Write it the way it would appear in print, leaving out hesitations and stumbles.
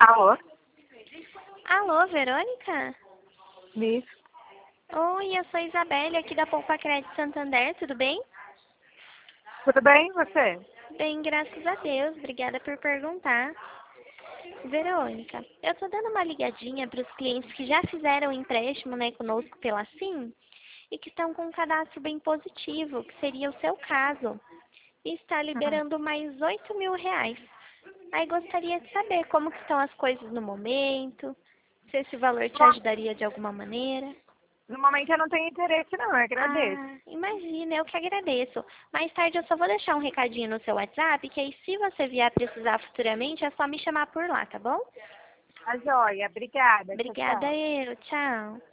Alô? Alô, Verônica? Isso. Oi, eu sou Isabelle, aqui da Poupa Crédito Santander, tudo bem? Tudo bem, e você? Bem, graças a Deus, obrigada por perguntar. Verônica, eu tô dando uma ligadinha para os clientes que já fizeram empréstimo, né, conosco pela SIM e que estão com um cadastro bem positivo, que seria o seu caso, e está Uhum. liberando mais R$ 8.000. Aí gostaria de saber como que estão as coisas no momento, se esse valor te Bom, ajudaria de alguma maneira. no momento eu não tenho interesse não, eu agradeço. Ah, imagina, eu que agradeço. Mais tarde eu só vou deixar um recadinho no seu WhatsApp, que aí se você vier precisar futuramente, é só me chamar por lá, tá bom? Tá joia, obrigada. Tchau, Obrigada tchau. eu, tchau.